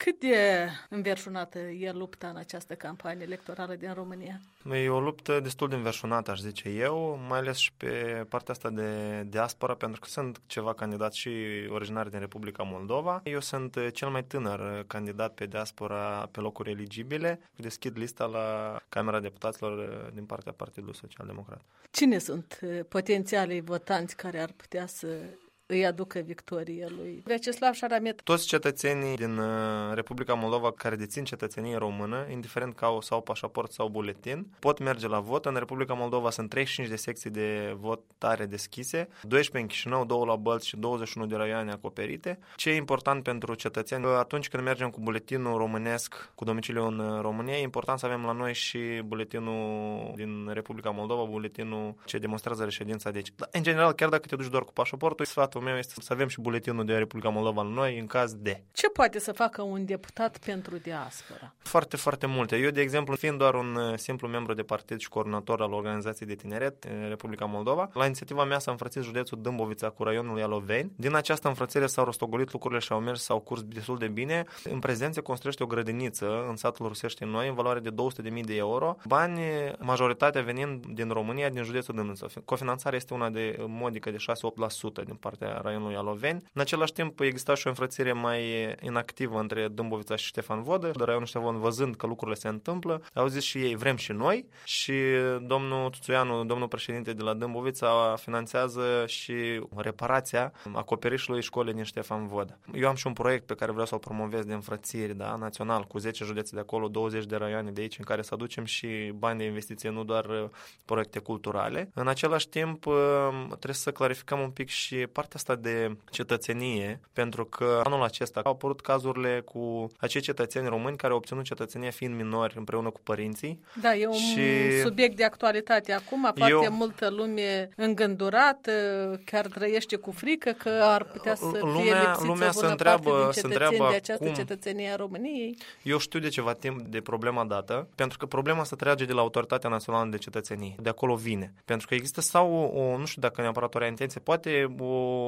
Cât de înverșunată e lupta în această campanie electorală din România? E o luptă destul de înverșunată, aș zice eu, mai ales și pe partea asta de diaspora, pentru că sunt ceva candidați și originari din Republica Moldova. Eu sunt cel mai tânăr candidat pe diaspora pe locuri eligibile. Deschid lista la Camera Deputaților din partea Partidului Social Democrat. Cine sunt potențialii votanți care ar putea să îi aducă victorie lui Vyacheslav Sharamet? Toți cetățenii din Republica Moldova care dețin cetățenie română, indiferent că au sau pașaport sau buletin, pot merge la vot. În Republica Moldova sunt 35 de secții de votare deschise, 12 în Chișinău, 2 la Bălți și 21 de raioane acoperite. Ce e important pentru cetățeni? Atunci când mergem cu buletinul românesc, cu domiciliu în România, e important să avem la noi și buletinul din Republica Moldova, buletinul ce demonstrează reședința de aici. În general, chiar dacă te duci doar cu pașaportul, sfatul meu este să avem și buletinul de Republica Moldova la noi în caz de. Ce poate să facă un deputat pentru diaspora? Foarte, foarte multe. Eu, de exemplu, fiind doar un simplu membru de partid și coordonator al organizației de tineret în Republica Moldova, la inițiativa mea s-a înfrățit județul Dâmbovița cu raionul Ialoveni. Din această înfrățire s-au rostogolit lucrurile și au mers, s-au curs destul de bine. În prezent se construiește o grădiniță în satul Rusești Noi în valoare de 200.000 de euro. Bani, majoritatea venind din România, din județul Dâmbovița. Cofinanțarea este una de modică de 6-8% din partea raionului Ialoveni. În același timp exista și o înfrățire mai inactivă între Dâmbovița și Ștefan Vodă. De raionul Ștefan Vodă, văzând că lucrurile se întâmplă, au zis și ei, vrem și noi. Și domnul Tuțuianu, domnul președinte de la Dâmbovița, finanțează și reparația acoperișului școlii din Ștefan Vodă. Eu am și un proiect pe care vreau să-l promovez de înfrățiri, da, național, cu 10 județe de acolo, 20 de raioane de aici, în care să aducem și bani de investiție, nu doar proiecte culturale. În același timp, trebuie să clarificăm un pic și partea asta de cetățenie, pentru că anul acesta au apărut cazurile cu acei cetățeni români care au obținut cetățenia fiind minori împreună cu părinții. Da, e un subiect de actualitate acum, foarte multă lume îngândurată, chiar trăiește cu frică că ar putea să fie lipsiți o bună parte din cetățeni de această cetățenie a României. Eu știu de ceva timp de problema dată, pentru că problema se trage de la Autoritatea Națională de Cetățenie. De acolo vine. Pentru că există sau nu știu dacă neapărat o rea intenție, poate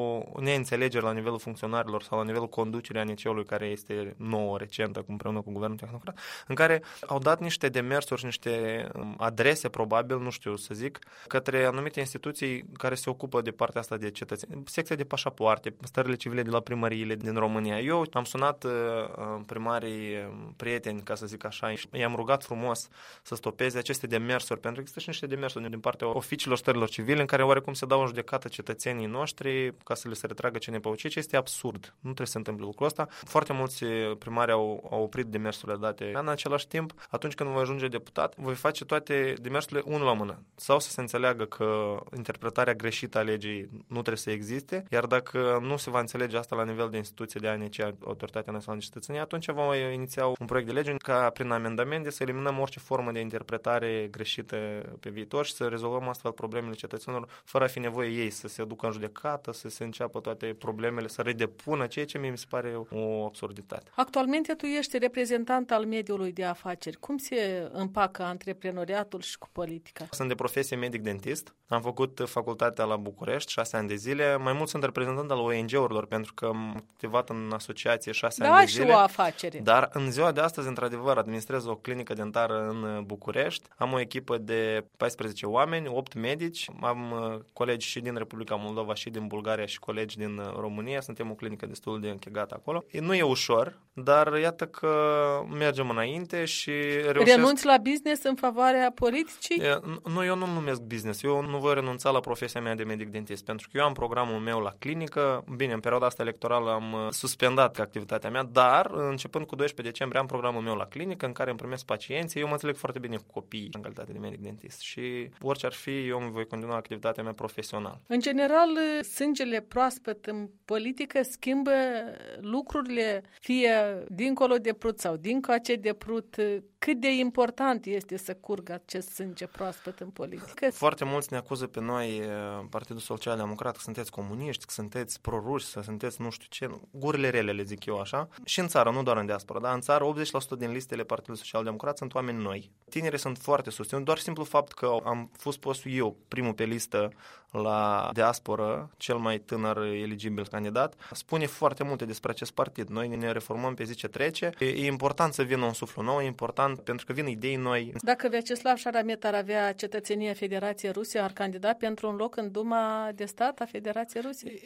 o neînțelegere la nivelul funcționarilor sau la nivelul conducerii ANCE-ului, care este nouă, recentă, împreună cu Guvernul Tehnocrat, în care au dat niște demersuri și niște adrese, probabil, nu știu să zic, către anumite instituții care se ocupă de partea asta de cetățeni, secția de pașapoarte, stările civile de la primăriile din România. Eu am sunat primarii prieteni, ca să zic așa, și i-am rugat frumos să stopeze aceste demersuri, pentru că există și niște demersuri din partea oficiilor stărilor civile în care oarecum se dau în judecată cetățenii noștri ca să le se retragă ce nepăucit, ce este absurd. Nu trebuie să se întâmple lucrul ăsta. Foarte mulți primari au oprit demersurile date. În același timp, atunci când voi ajunge deputat, voi face toate demersurile unul la mână. Sau să se înțeleagă că interpretarea greșită a legii nu trebuie să existe, iar dacă nu se va înțelege asta la nivel de instituție de ANC, Autoritatea Națională de Cetățenie, atunci vom iniția un proiect de lege ca prin amendamente să eliminăm orice formă de interpretare greșită pe viitor și să rezolvăm astfel problemele cetățenilor fără a fi nevoie ei să se ducă în judecată, să se înceapă toate problemele, să redepună, ceea ce mi se pare o absurditate. Actualmente tu ești reprezentant al mediului de afaceri. Cum se împacă antreprenoriatul și cu politica? Sunt de profesie medic-dentist. Am făcut facultatea la București 6 ani de zile. Mai mult sunt reprezentant al ONG-urilor, pentru că am activat în asociație 6 ani de zile. Da, și o afacere. Dar în ziua de astăzi, într-adevăr, administrez o clinică dentară în București. Am o echipă de 14 oameni, 8 medici. Am colegi și din Republica Moldova și din Bulgaria și colegi din România. Suntem o clinică destul de închegată acolo. Nu e ușor, dar iată că mergem înainte și reușesc... Renunți la business în favoarea politicii? Nu, eu nu numesc business. Eu nu voi renunța la profesia mea de medic-dentist, pentru că eu am programul meu la clinică. Bine, în perioada asta electorală am suspendat activitatea mea, dar începând cu 12 decembrie am programul meu la clinică în care îmi primesc pacienții. Eu mă înțeleg foarte bine cu copiii în calitate de medic-dentist și orice ar fi, eu îmi voi continua activitatea mea profesională. În general, sângele proaspăt în politică schimbă lucrurile, fie dincolo de Prut sau dincoace de Prut. Cât de important este să curgă acest sânge proaspăt în politică? Foarte mulți ne acuză pe noi, Partidul Social Democrat, că sunteți comuniști, că sunteți proruși, că sunteți nu știu ce, gurile rele, le zic eu așa. Și în țară, nu doar în diaspora, dar în țară 80% din listele Partidului Social Democrat sunt oameni noi. Tinerii sunt foarte susținuți, doar simplu fapt că am fost postul eu primul pe listă la diasporă, cel mai tânăr eligibil candidat, spune foarte multe despre acest partid. Noi ne reformăm pe zi ce trece. E important să vină un suflu nou, e important pentru că vin idei noi. Dacă Vyacheslav Sharamet ar avea cetățenia Federației Rusiei, ar candida pentru un loc în Duma de Stat a Federației Rusiei?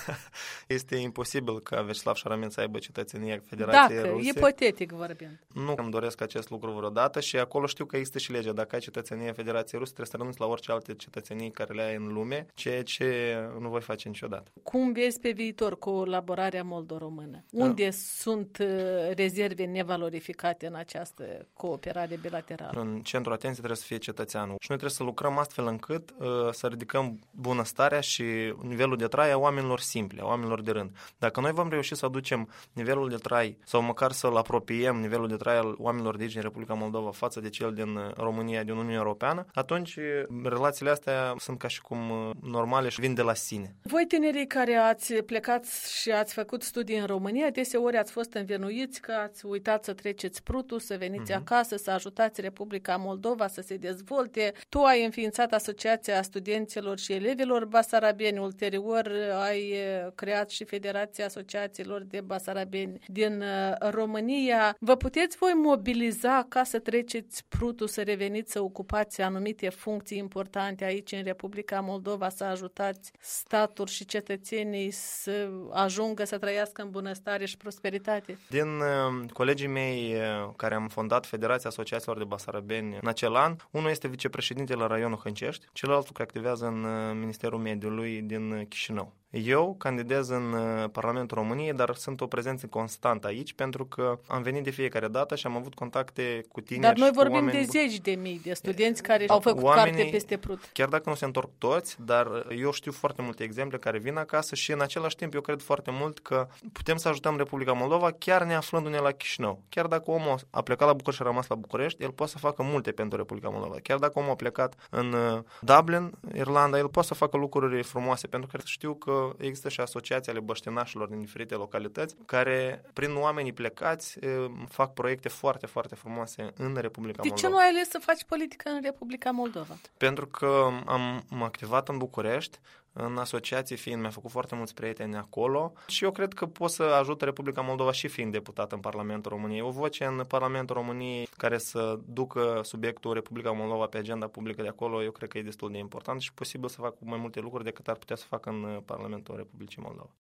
Este imposibil ca Vyacheslav Sharamet să aibă cetățenia Federației Rusiei. Ipotetic vorbind. Nu îmi doresc acest lucru vreodată și acolo știu că există și legea. Dacă ai cetățenia Federației Rusiei, trebuie să renunți la orice alte cetățenii care le ai în lume, ceea ce nu voi face niciodată. Cum vezi pe viitor colaborarea moldo-română? Unde sunt rezerve nevalorificate în această cooperare bilaterală? În centrul atenției trebuie să fie cetățeanul. Și noi trebuie să lucrăm astfel încât să ridicăm bunăstarea și nivelul de trai a oamenilor simpli, a oamenilor de rând. Dacă noi vom reuși să aducem nivelul de trai sau măcar să-l apropiem nivelul de trai al oamenilor de aici din Republica Moldova față de cel din România, din Uniunea Europeană, atunci relațiile astea sunt ca și cum normale și vin de la sine. Voi, tinerii care ați plecat și ați făcut studii în România, deseori ați fost învinuiți că ați uitat să treceți prutul, să veniți acasă, să ajutați Republica Moldova să se dezvolte. Tu ai înființat Asociația Studenților și Elevilor Basarabeni, ulterior ai creat și Federația Asociațiilor de Basarabeni din România. Vă puteți voi mobiliza ca să treceți prutul, să reveniți, să ocupați anumite funcții importante aici în Republica Moldova, să ajutați statul și cetățenii să ajungă să trăiască în bunăstare și prosperitate? Din colegii mei care am fondat Federația Asociațiilor de Basarabeni în acel an, unul este vicepreședinte la raionul Hâncești, celălalt care activează în Ministerul Mediului din Chișinău. Eu candidez în Parlamentul României, dar sunt o prezență constantă aici pentru că am venit de fiecare dată și am avut contacte cu tineri. Dar noi vorbim de zeci de mii de studenți care au făcut carte peste prut. Chiar dacă nu se întorc toți, dar eu știu foarte multe exemple care vin acasă și în același timp eu cred foarte mult că putem să ajutăm Republica Moldova chiar neaflându-ne la Chișinău. Chiar dacă omul a plecat la București și a rămas la București, el poate să facă multe pentru Republica Moldova. Chiar dacă omul a plecat în Dublin, Irlanda, el poate să facă lucruri frumoase pentru că știu că există și asociații ale băștinașilor din diferite localități care, prin oamenii plecați, fac proiecte foarte, foarte frumoase în Republica Moldova. De ce nu ai ales să faci politică în Republica Moldova? Pentru că am activat în București, în asociație fiind, mi-a făcut foarte mulți prieteni acolo și eu cred că pot să ajut Republica Moldova și fiind deputat în Parlamentul României. O voce în Parlamentul României care să ducă subiectul Republica Moldova pe agenda publică de acolo, eu cred că e destul de important și posibil să fac mai multe lucruri decât ar putea să fac în Parlamentul Republicii Moldova.